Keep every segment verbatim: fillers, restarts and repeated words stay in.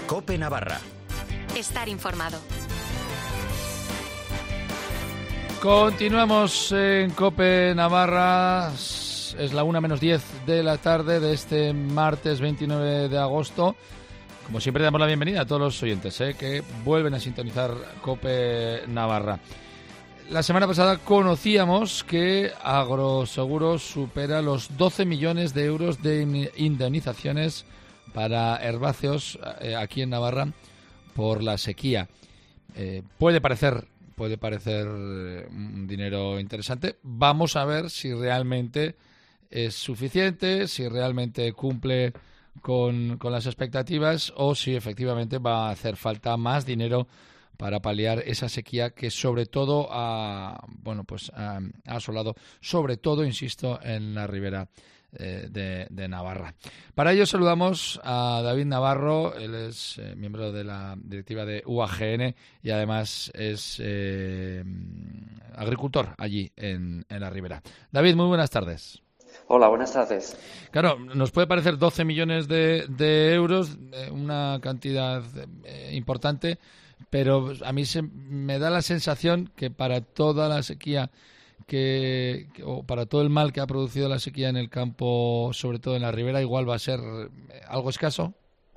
COPE Navarra. Estar informado. Continuamos en COPE Navarra. Es la una menos diez de la tarde de este martes veintinueve de agosto. Como siempre, damos la bienvenida a todos los oyentes ¿eh? que vuelven a sintonizar COPE Navarra. La semana pasada conocíamos que Agroseguros supera los doce millones de euros de indemnizaciones para herbáceos eh, aquí en Navarra por la sequía. Eh, puede parecer, puede parecer un dinero interesante. Vamos a ver si realmente es suficiente, si realmente cumple con, con las expectativas o si efectivamente va a hacer falta más dinero para paliar esa sequía que sobre todo ha, bueno, pues ha, ha asolado, sobre todo, insisto, en la ribera eh, de, de Navarra. Para ello saludamos a David Navarro. Él es eh, miembro de la directiva de U A G N y además es eh, agricultor allí en, en la ribera. David, muy buenas tardes. Hola, buenas tardes. Claro, nos puede parecer doce millones de, de euros, eh, una cantidad eh, importante, pero a mí se me da la sensación que para toda la sequía que, que o para todo el mal que ha producido la sequía en el campo, sobre todo en la ribera, igual va a ser algo escaso.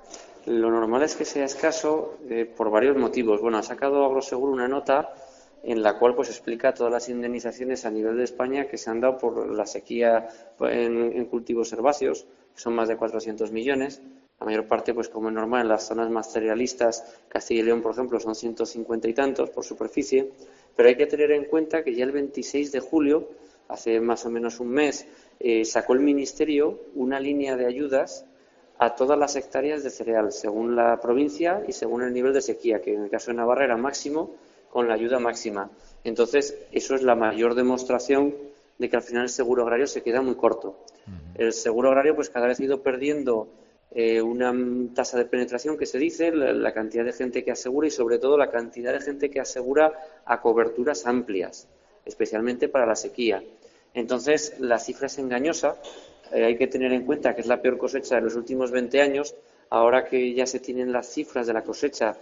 Lo normal es que sea escaso eh, por varios motivos. Bueno, ha sacado Agroseguro una nota en la cual pues explica todas las indemnizaciones a nivel de España que se han dado por la sequía en, en cultivos herbáceos, que son más de cuatrocientos millones. La mayor parte, pues como es normal, en las zonas más cerealistas, Castilla y León, por ejemplo, son ciento cincuenta y tantos por superficie. Pero hay que tener en cuenta que ya el veintiséis de julio, hace más o menos un mes, eh, sacó el Ministerio una línea de ayudas a todas las hectáreas de cereal, según la provincia y según el nivel de sequía, que en el caso de Navarra era máximo, con la ayuda máxima. Entonces, eso es la mayor demostración de que al final el seguro agrario se queda muy corto. Uh-huh. El seguro agrario pues cada vez ha ido perdiendo eh, una tasa de penetración que se dice, la, la cantidad de gente que asegura y sobre todo la cantidad de gente que asegura a coberturas amplias, especialmente para la sequía. Entonces, la cifra es engañosa. Eh, hay que tener en cuenta que es la peor cosecha de los últimos veinte años. Ahora que ya se tienen las cifras de la cosecha,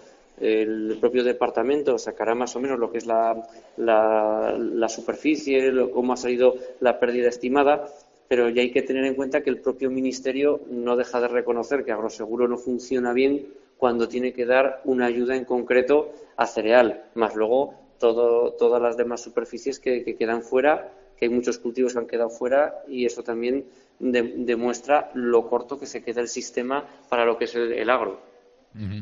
el propio departamento sacará más o menos lo que es la, la, la superficie, lo, cómo ha salido la pérdida estimada, pero ya hay que tener en cuenta que el propio Ministerio no deja de reconocer que Agroseguro no funciona bien cuando tiene que dar una ayuda en concreto a cereal, más luego todo, todas las demás superficies que, que quedan fuera, que hay muchos cultivos que han quedado fuera y eso también de, demuestra lo corto que se queda el sistema para lo que es el, el agro. Uh-huh.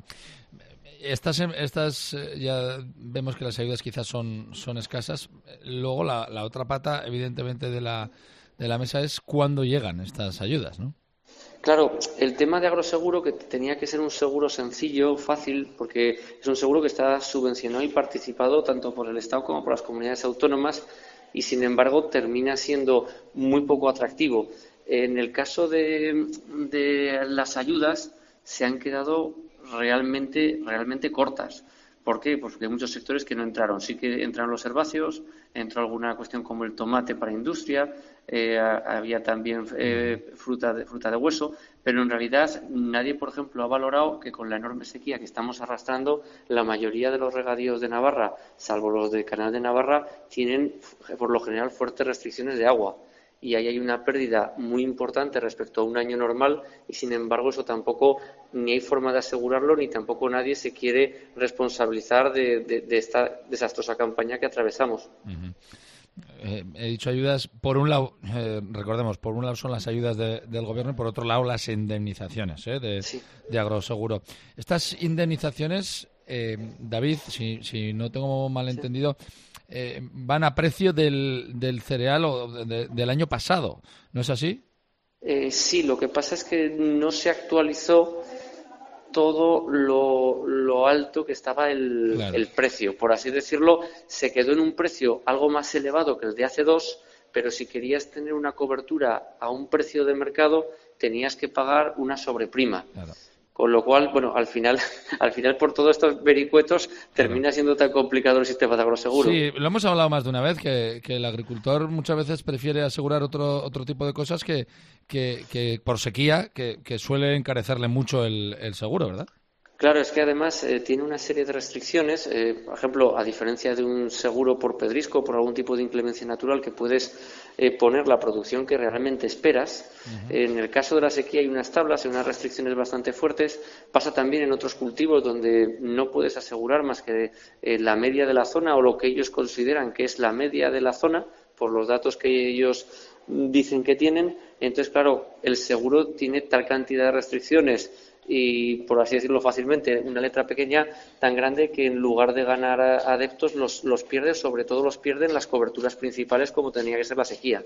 Estas, estas ya vemos que las ayudas quizás son, son escasas. Luego la, la otra pata, evidentemente, de la, de la mesa es cuándo llegan estas ayudas, ¿no? Claro, el tema de Agroseguro, que tenía que ser un seguro sencillo, fácil, porque es un seguro que está subvencionado y participado tanto por el Estado como por las comunidades autónomas y, sin embargo, termina siendo muy poco atractivo. En el caso de, de las ayudas, se han quedado realmente realmente cortas. ¿Por qué? Pues porque hay muchos sectores que no entraron. Sí que entraron los herbáceos, entró alguna cuestión como el tomate para industria, eh, había también eh, fruta de, fruta de hueso, pero en realidad nadie, por ejemplo, ha valorado que con la enorme sequía que estamos arrastrando, la mayoría de los regadíos de Navarra, salvo los del Canal de Navarra, tienen por lo general fuertes restricciones de agua. Y ahí hay una pérdida muy importante respecto a un año normal y, sin embargo, eso tampoco ni hay forma de asegurarlo ni tampoco nadie se quiere responsabilizar de, de, de esta desastrosa campaña que atravesamos. Uh-huh. Eh, he dicho ayudas, por un lado, eh, recordemos, por un lado son las ayudas de, del gobierno y por otro lado las indemnizaciones eh, de, sí. de Agroseguro. Estas indemnizaciones, eh, David, si, si no tengo mal entendido, sí. Eh, van a precio del, del cereal o de, de, del año pasado, ¿no es así? Eh, sí, lo que pasa es que no se actualizó todo lo, lo alto que estaba el, claro. el precio. Por así decirlo, se quedó en un precio algo más elevado que el de hace dos, pero si querías tener una cobertura a un precio de mercado, tenías que pagar una sobreprima. Claro. Con lo cual, bueno, al final, al final por todos estos vericuetos termina siendo tan complicado el sistema de Agroseguro. Sí, lo hemos hablado más de una vez, que, que el agricultor muchas veces prefiere asegurar otro otro tipo de cosas que, que, que por sequía, que, que suele encarecerle mucho el, el seguro, ¿verdad? Claro, es que además eh, tiene una serie de restricciones, eh, por ejemplo, a diferencia de un seguro por pedrisco o por algún tipo de inclemencia natural, que puedes eh, poner la producción que realmente esperas. Uh-huh. En el caso de la sequía hay unas tablas y unas restricciones bastante fuertes. Pasa también en otros cultivos donde no puedes asegurar más que eh, la media de la zona o lo que ellos consideran que es la media de la zona por los datos que ellos dicen que tienen. Entonces, claro, el seguro tiene tal cantidad de restricciones y, por así decirlo fácilmente, una letra pequeña tan grande que en lugar de ganar adeptos los, los pierde, sobre todo los pierden las coberturas principales como tenía que ser la sequía.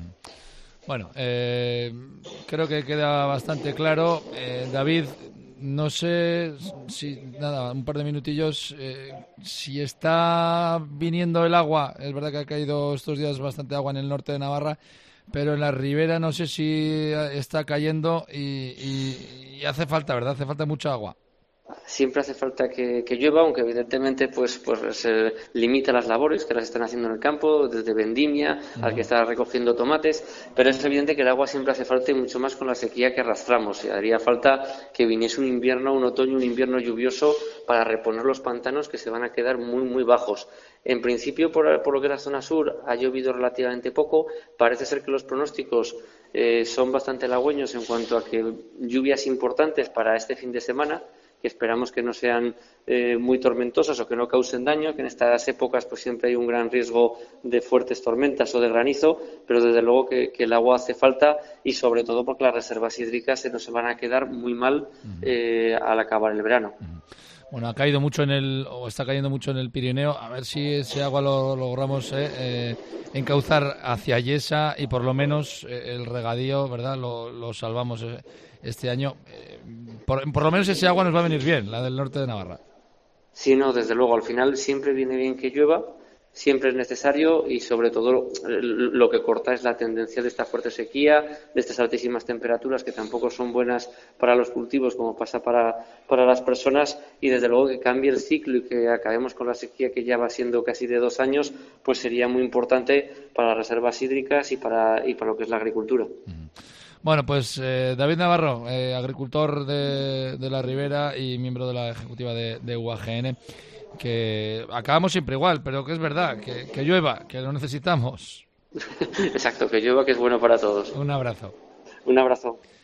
Bueno, eh, creo que queda bastante claro. Eh, David, no sé si, nada, un par de minutillos, eh, si está viniendo el agua, es verdad que ha caído estos días bastante agua en el norte de Navarra, pero en la ribera no sé si está cayendo y, y, y hace falta, ¿verdad? Hace falta mucha agua. Siempre hace falta que, que llueva, aunque evidentemente pues, pues se limita las labores que las están haciendo en el campo, desde vendimia uh-huh. al que está recogiendo tomates, pero es evidente que el agua siempre hace falta y mucho más con la sequía que arrastramos. Y haría falta que viniese un invierno, un otoño, un invierno lluvioso para reponer los pantanos que se van a quedar muy, muy bajos. En principio, por, por lo que es la zona sur, ha llovido relativamente poco. Parece ser que los pronósticos eh, son bastante halagüeños en cuanto a que lluvias importantes para este fin de semana, que esperamos que no sean eh, muy tormentosas o que no causen daño, que en estas épocas pues siempre hay un gran riesgo de fuertes tormentas o de granizo, pero desde luego que, que el agua hace falta y sobre todo porque las reservas hídricas se nos van a quedar muy mal eh, al acabar el verano. Bueno, ha caído mucho en el, o está cayendo mucho en el Pirineo, a ver si ese agua lo, lo logramos eh, eh, encauzar hacia Yesa y por lo menos eh, el regadío, ¿verdad?, lo, lo salvamos eh, este año. Eh, por, por lo menos ese agua nos va a venir bien, la del norte de Navarra. Sí, no, desde luego, al final siempre viene bien que llueva, siempre es necesario y sobre todo lo que corta es la tendencia de esta fuerte sequía, de estas altísimas temperaturas que tampoco son buenas para los cultivos como pasa para, para las personas y desde luego que cambie el ciclo y que acabemos con la sequía que ya va siendo casi de dos años, pues sería muy importante para las reservas hídricas y para, y para lo que es la agricultura. Bueno, pues eh, David Navarro, eh, agricultor de, de la Ribera y miembro de la ejecutiva de, de U A G N, que acabamos siempre igual, pero que es verdad, que, que llueva, que lo necesitamos. Exacto, que llueva, que es bueno para todos. Un abrazo. Un abrazo.